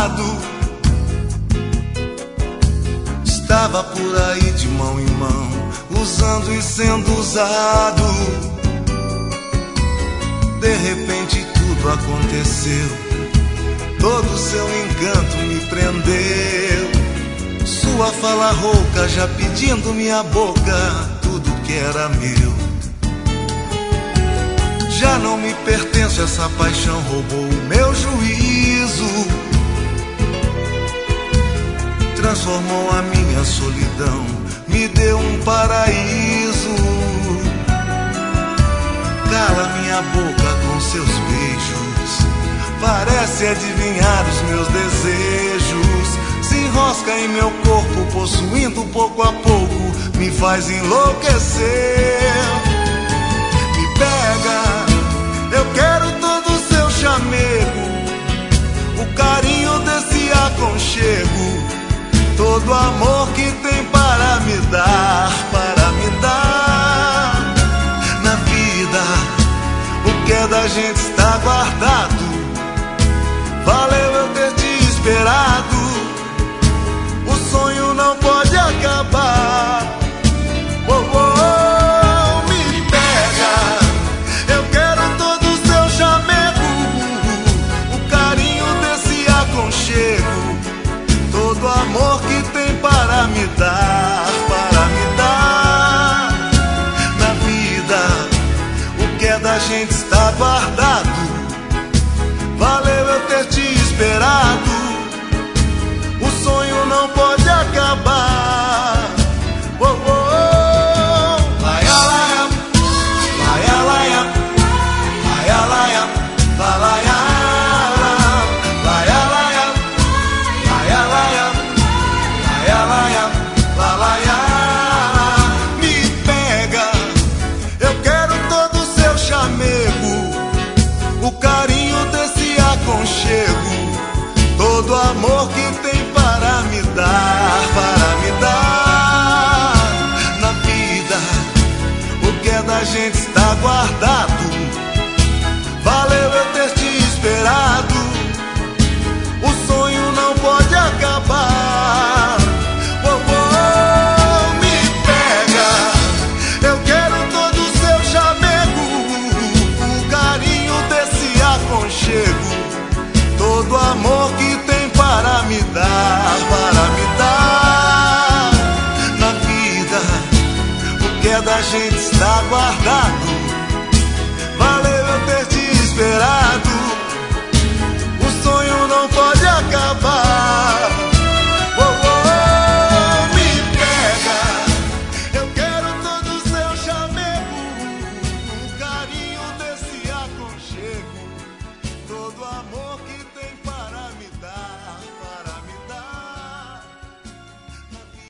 lado. Estava por aí de mão em mão, usando e sendo usado. De repente tudo aconteceu, todo seu encanto me prendeu. Sua fala rouca já pedindo minha boca tudo que era meu. Já não me pertence, essa paixão roubou o meu juízo, transformou a minha solidão, me deu um paraíso. Cala minha boca com seus beijos, parece adivinhar os meus desejos. Se enrosca em meu corpo, possuindo pouco a pouco, me faz enlouquecer. Me pega, eu quero todo o seu chamego, o carinho desse aconchego, todo o amor que tem para me dar, para me dar. Na vida, o que é da gente está guardado. Valeu eu ter te esperado, o sonho não pode acabar. Oh, oh, oh, me pega, eu quero todo o seu chamego, o carinho desse aconchego, todo amor que tem para me dar, para me dar. Na vida, o que é da gente está guardado. Valeu eu ter te esperado, o sonho não pode acabar. Oh, oh, oh. Laia, laia, laia, laia, laia, laia, laia, laia, laia, laia, laia, laia, laia, laia. Me pega, eu quero todo o seu chamego, o carinho desse aconchego, todo amor que tem para me dar, para me dar. Na vida, o que é da gente está guardado.